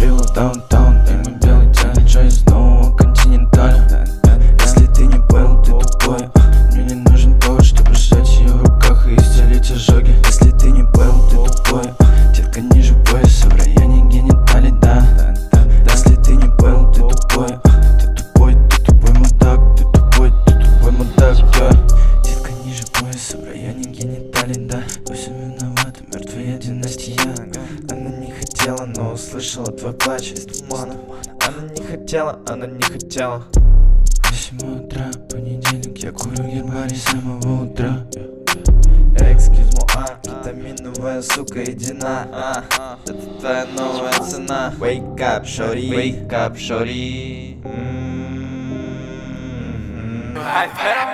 говорила даунтаун, и мы белый тянет Джей снова континентально. Если ты не понял, ты тупой. Мне не нужен повод, чтобы сжать ее в руках и исцелить ожоги. Если ты не понял, ты тупой. Детка ниже пояса в районе гениталий, да. Если ты не понял, ты тупой. Ты тупой мудак, ты тупой мудак, да. Детка ниже пояса в районе гениталий, да. Во всем виновата мертвая династия. Она не хотела, но услышала твой плач из тумана. Она не хотела, она не хотела. 8 утра, понедельник, я курю гербарий с самого утра. Экскьюзмо, витаминовая сука, иди на, это твоя новая цена. Wake up, shorty. Ай,